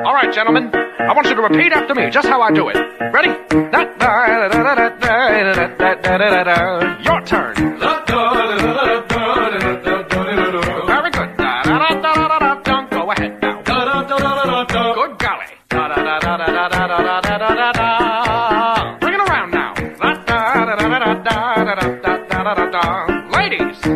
All right, gentlemen, I want you to repeat after me, just how I do it. Ready? Your turn. Very good. Go ahead now. Good golly. Bring it around now. Ladies.